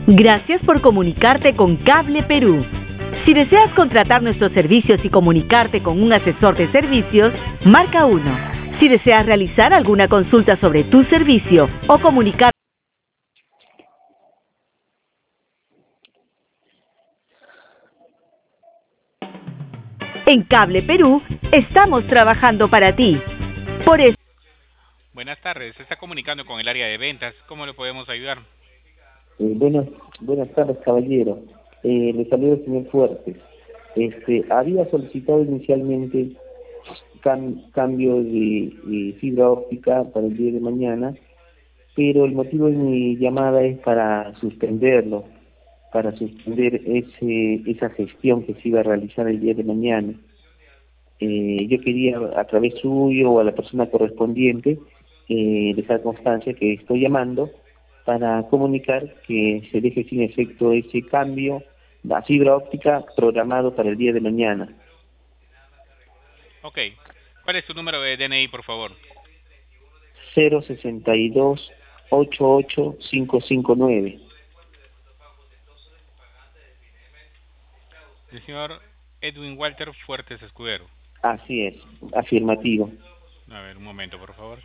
Gracias por comunicarte con Cable Perú. Si deseas contratar nuestros servicios y comunicarte con un asesor de servicios, marca 1. Si deseas realizar alguna consulta sobre tu servicio o comunicar en Cable Perú, estamos trabajando para ti. Por eso. Buenas tardes, se está comunicando con el área de ventas. ¿Cómo le podemos ayudar? Buenas tardes, caballero. Le saludo el señor Fuertes. Había solicitado inicialmente cambio de fibra óptica para el día de mañana, pero el motivo de mi llamada es para suspenderlo, para suspender esa gestión que se iba a realizar el día de mañana. Yo quería, a través suyo o a la persona correspondiente, dejar constancia que estoy llamando para comunicar que se deje sin efecto ese cambio de fibra óptica programado para el día de mañana. Ok. ¿Cuál es su número de DNI, por favor? 062 88559. El señor Edwin Walter Fuertes Escudero. Así es, afirmativo. A ver, un momento, por favor.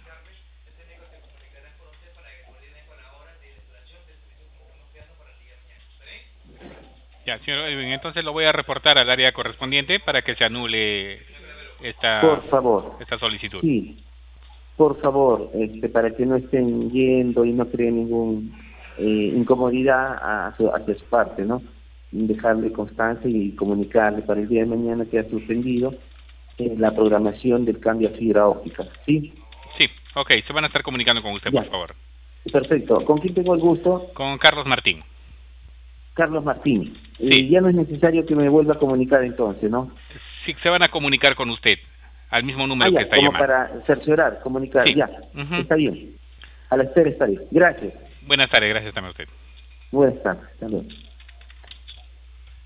Ya, señor Edwin, entonces lo voy a reportar al área correspondiente para que se anule Por favor. esta solicitud. Sí, por favor, para que no estén yendo y no creen ningún incomodidad hacia su parte, ¿no? Dejarle constancia y comunicarle para el día de mañana que ha suspendido la programación del cambio a fibra óptica, ¿sí? Sí, ok, se van a estar comunicando con usted, Ya. por favor. Perfecto. ¿Con quién tengo el gusto? Con Carlos Martín. Carlos Martín. Sí. Ya no es necesario que me vuelva a comunicar entonces, ¿no? Sí, se van a comunicar con usted al mismo número que está como llamando. para cerciorar, comunicar, Sí. ya. Está bien. A la espera está bien. Gracias. Buenas tardes, gracias también a usted. Buenas tardes. Hasta luego.